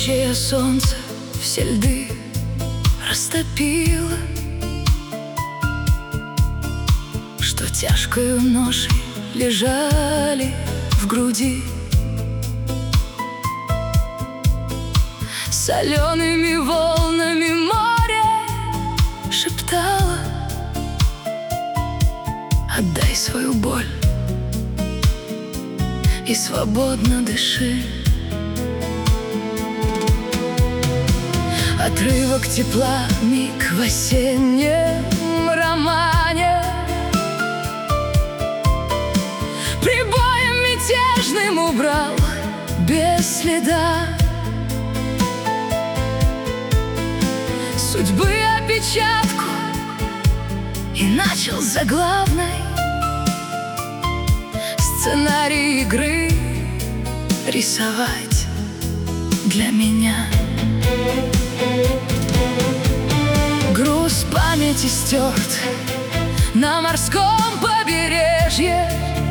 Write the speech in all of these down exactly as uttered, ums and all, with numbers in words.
Палящее солнце все льды растопило, что тяжкою ношей лежали в груди. Солеными волнами море шептало: отдай свою боль и свободно дыши. Отрывок тепла, миг в осеннем романе, прибоем мятежным убрал без следа судьбы опечатку и начал заглавной сценарий игры рисовать для меня. Груз памяти стерт на морском побережье,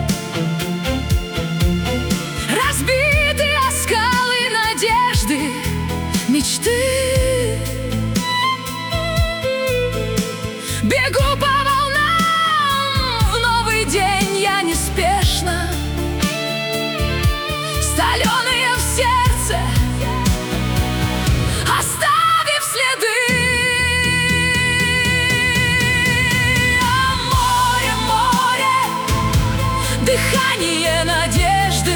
разбиты оскалы надежды, мечты. Бегу по волнам в новый день я неспешно, соленые в сердце, оставив следы. А море, море, дыхание надежды.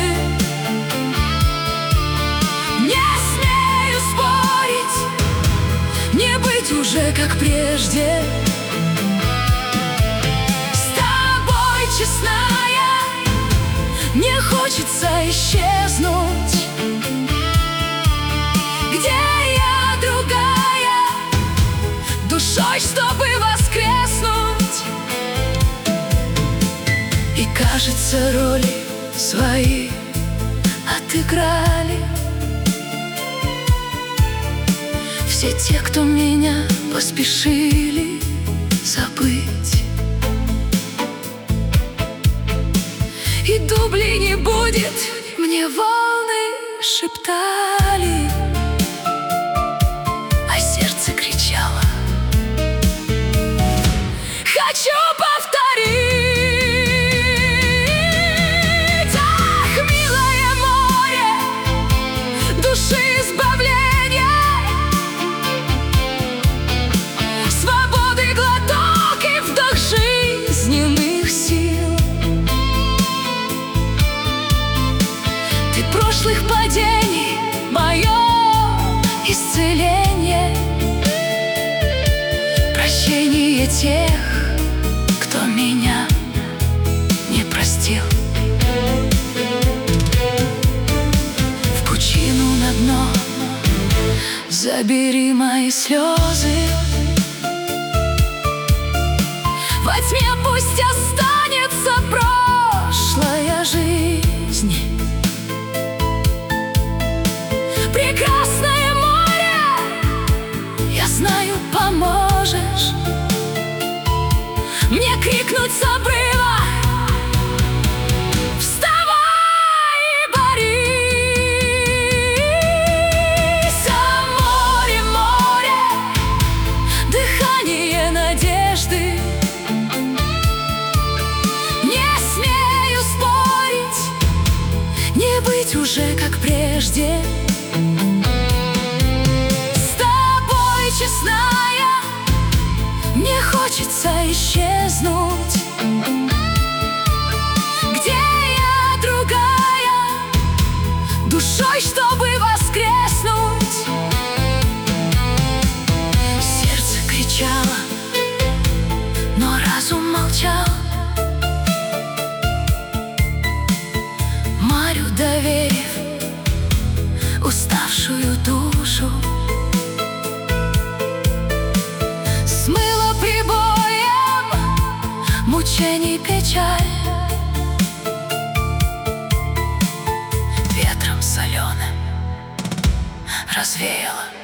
Не смею спорить, не быть уже как прежде. Честная, не хочется исчезнуть. Где я другая, душой, чтобы воскреснуть. И кажется, роли свои отыграли все те, кто меня поспешили забыть. И дублей не будет, мне волны шептали, а сердце кричало: хочу повторить. Ах, милое море, души избавления, свободы глоток и вдох жизненных сил. Прошлых падений мое исцеление, прощение тех, кто меня не простил. В пучину на дно забери мои слезы, во тьме пусть останется прошлая жизнь. Прекрасное море, я знаю, поможешь мне крикнуть с обрыва: вставай и борись! А море, море, дыхание надежды. Не смею спорить, не быть уже как прежде. Честная, мне хочется исчезнуть. Где я другая, душой, чтобы воскреснуть. Сердце кричало, но разум молчал. Морю доверив уставшую душу, смыло прибоем мучений печаль, ветром соленым развеяло